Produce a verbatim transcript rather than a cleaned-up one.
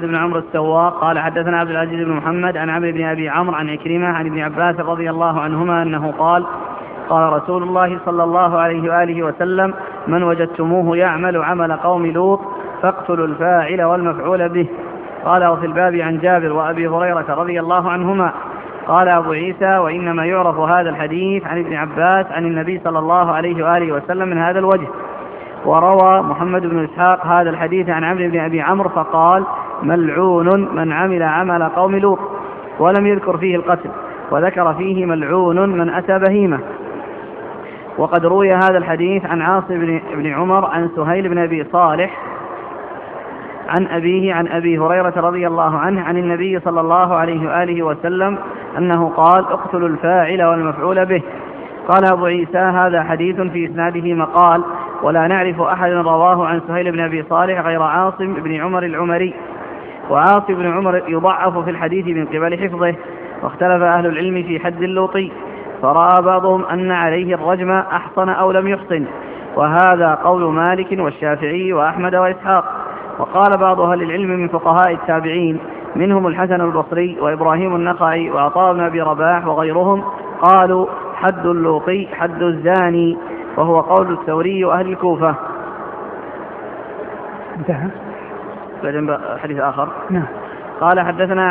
بن عمرو السواق قال حدثنا عبد العزيز بن محمد عن عمرو بن أبي عمرو عن عكرمة عن ابن عباس رضي الله عنهما أنه قال قال رسول الله صلى الله عليه وآله وسلم من وجدتموه يعمل عمل قوم لوط فاقتلوا الفاعل والمفعول به. قال وفي الباب عن جابر وأبي هريرة رضي الله عنهما. قال أبو عيسى وإنما يعرف هذا الحديث عن ابن عباس عن النبي صلى الله عليه وآله وسلم من هذا الوجه. وروى محمد بن إسحاق هذا الحديث عن عمرو بن أبي عمرو فقال ملعون من عمل عمل قوم لوط، ولم يذكر فيه القتل، وذكر فيه ملعون من أتى بهيمة. وقد روي هذا الحديث عن عاصم بن عمر عن سهيل بن أبي صالح عن أبيه عن أبي هريرة رضي الله عنه عن النبي صلى الله عليه وآله وسلم أنه قال اقتلوا الفاعل والمفعول به. قال أبو عيسى هذا حديث في إسناده مقال، ولا نعرف أحد رواه عن سهيل بن أبي صالح غير عاصم بن عمر العمري، وعاصم بن عمر يضعف في الحديث من قبل حفظه. واختلف أهل العلم في حد اللوطي، فرأى بعضهم أن عليه الرجم أحصن أو لم يحصن، وهذا قول مالك والشافعي وأحمد وإسحاق. وقال بعض أهل العلم من فقهاء التابعين منهم الحسن البصري وإبراهيم النخعي وعطاء بن أبي رباح وغيرهم قالوا حد اللوطي حد الزاني، وهو قول الثوري وأهل الكوفة. انتهى. حديث آخر. نعم. قال حدثنا